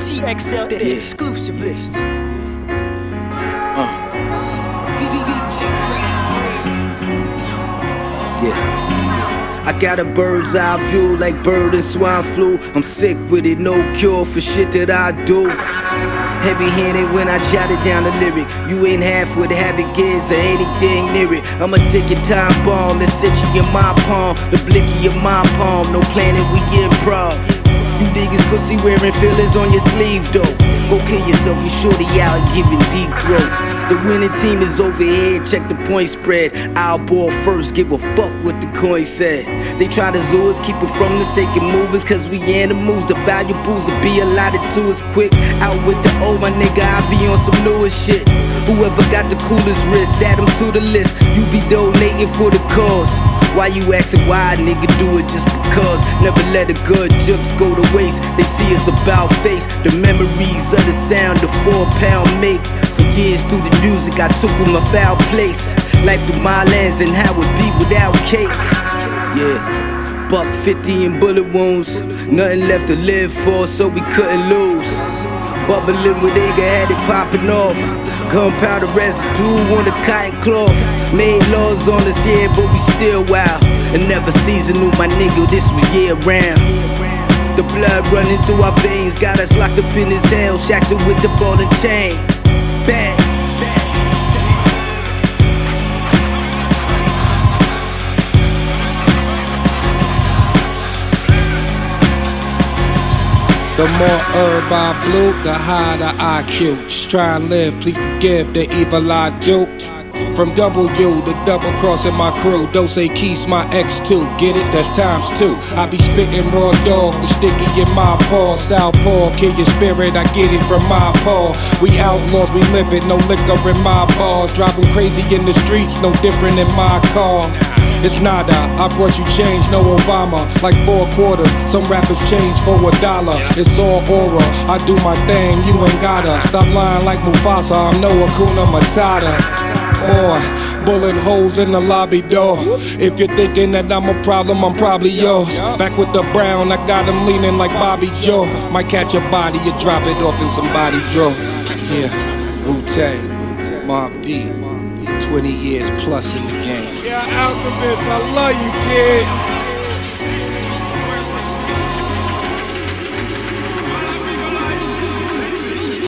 TXL, the exclusive list. Yeah. I got a bird's eye view like bird and swine flu. I'm sick with it, no cure for shit that I do. Heavy-handed when I jotted down the lyric. You ain't half what havoc is or anything near it. I'ma take your time bomb and sit you in my palm, the blicky of my palm. No planet, we improv. You niggas pussy wearing fillers on your sleeve though. Go kill yourself, you shorty out giving deep throat. The winning team is over here, check the point spread. I'll ball first, give a fuck what the coin said. They try to zoo us, keep it from the shaking movers, cause we animals, the valuables will be allotted to us quick. Out with the old, my nigga, I be on some newer shit. Whoever got the coolest wrist, add them to the list. You be donating for the cause. Why you asking why, nigga, do it just because. Never let a good jokes go to waste. They see us about face, the memories of the sound the 4-pound make. For years through the music I took with my foul place. Life through my lens and how it be without cake. Yeah, $150 in bullet wounds, nothing left to live for, so we couldn't lose. Bubbling with Igga, had it popping off. Gunpowder residue on the cotton cloth. Made laws on us, yeah, but we still wild. And never seasonal, my nigga, this was year round. The blood running through our veins got us locked up in this hell, shackled with the ball and chain. Bang. The more herb I blew, the higher the IQ. Just try and live, please forgive the evil I do. From W, the double crossing my crew. Dose Keys, my X2, get it? That's ×2. I be spitting raw dog, the sticky in my paw. Southpaw, kill your spirit, I get it from my paw. We outlaws, we live it, no liquor in my bars. Driving crazy in the streets, no different in my car. It's nada, I brought you change, no Obama. Like 4 quarters, some rappers change for $1. It's all aura, I do my thing, you ain't gotta. Stop lying like Mufasa, I'm no Hakuna Matata. Or bullet holes in the lobby door. If you're thinking that I'm a problem, I'm probably yours. Back with the brown, I got him leaning like Bobby Joe. Might catch a body, you drop it off in somebody's drawer. Yeah, Wu-Tang, Mob D, 20 years plus in the game. Yeah, Alchemist, I love you, kid.